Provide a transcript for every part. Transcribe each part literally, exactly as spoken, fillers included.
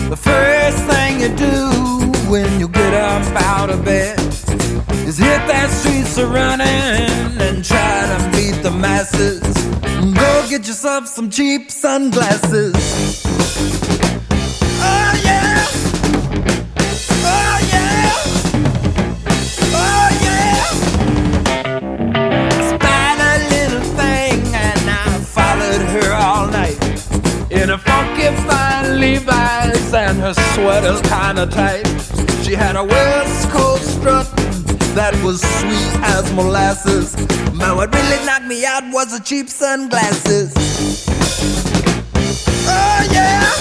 The first thing you do when you get up out of bed is hit that streets a running and try to beat the masses. Go get yourself some cheap sunglasses. Oh yeah, oh yeah, oh yeah. I spied a little thing and I followed her all night in a funky fine Levi's and her sweater's kinda tight. She had a West Coast strut that was sweet as molasses. But what really knocked me out was the cheap sunglasses. Oh yeah,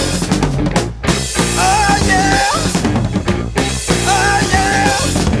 oh yeah, oh yeah.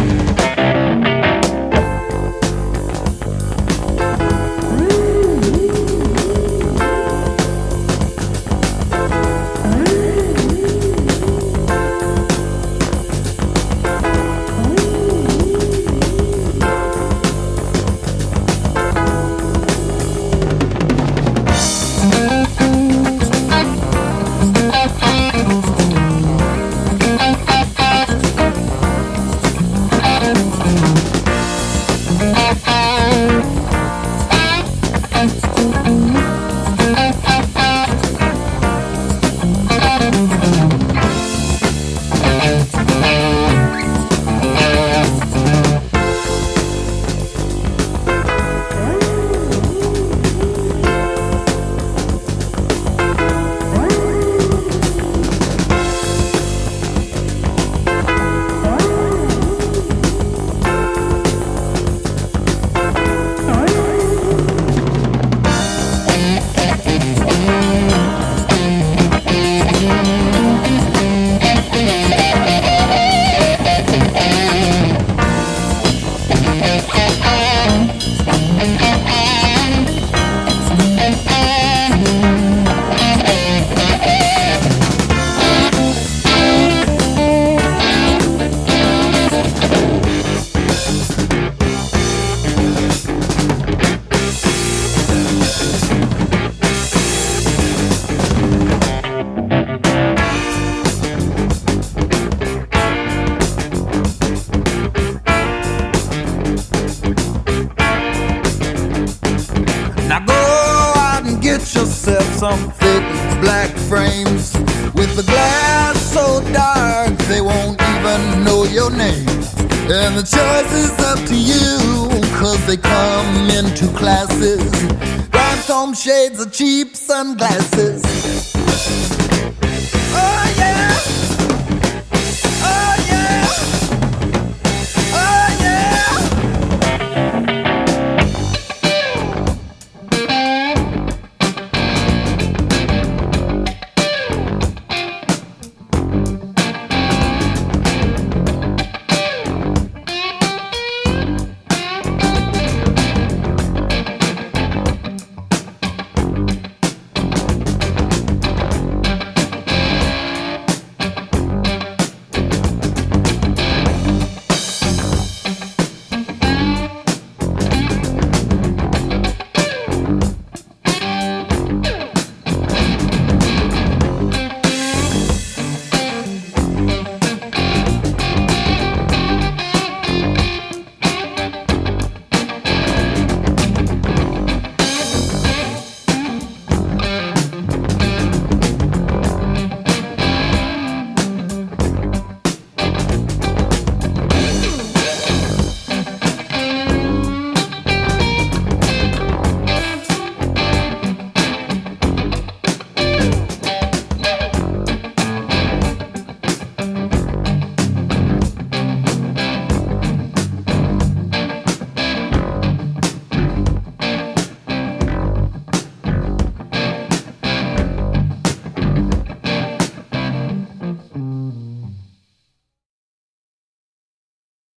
Now go out and get yourself some thick black frames with the glass so dark they won't even know your name. And the choice is up to you, cause they come in two classes: rhinestone shades or cheap sunglasses.